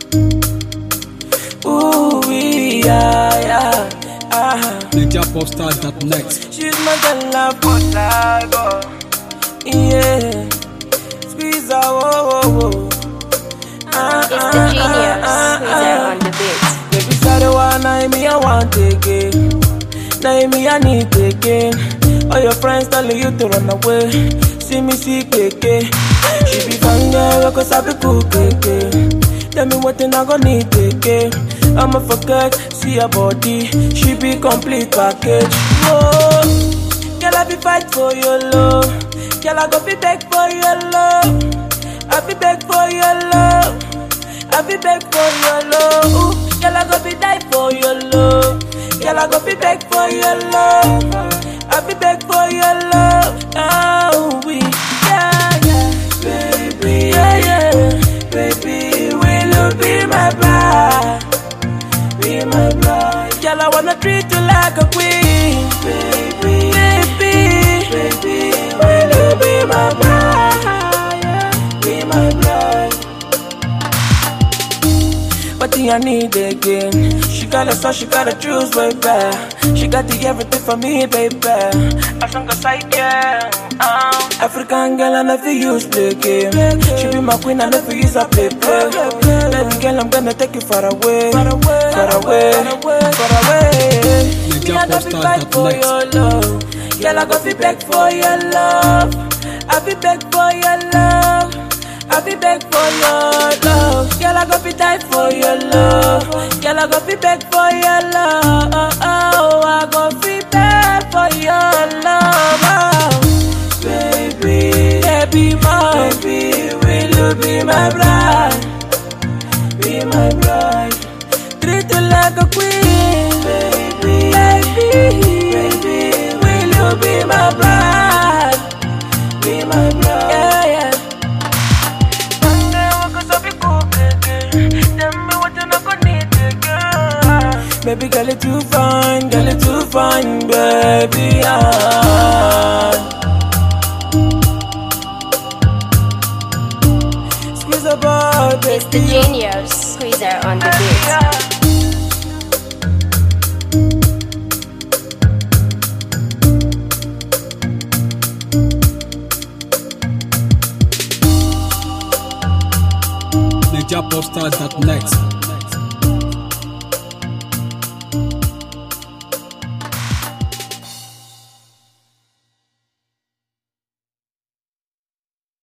Ooh, yeah. NigerPopstars.net. She's my girl, love, but live, yeah. Squeeze her, whoa. It's the genius who's there on the beat. Baby, sorry, one night me I want again. Now me I need again. All your friends telling you to run away. See me see KK. She be fine girl, cause I be cool KK. Tell me what thing I gon' need again. I'ma forget, see her body. She be complete package. Whoa, girl I be fight for your love. Girl I go be beg for your love. I be beg for your love. I be beg for your love. Ooh, girl I go be die for your love. Girl I go be beg for your love. I be beg for your love. Oh, we, yeah. Baby, yeah. Baby, will you be my bride? Be my bride. Girl, I wanna treat you like a queen. Baby, will you be my bride? Be my bride. What do I need again? She got a sauce, she got a juice, baby. She got the everything for me, baby. As long as I can. African girl, I never use play game. She be my queen, I never use a play. Baby girl, I'm gonna take you far away. Far away. Me, I gotta be fight for your love. Girl, I gotta be beg for your love. I be beg for your love. I be beg for your love. Girl, I go be die for your love. Girl, I go be beg for your love. I go be beg for your love. Baby, will you be my bride? Be my bride. Treat you like a queen. Baby, will you be my bride? Be my bride. Yeah. Baby, girl, you too fine, baby. Squeeze the ball, baby. It's the genius who's there on the beat. NigerPopstars.net.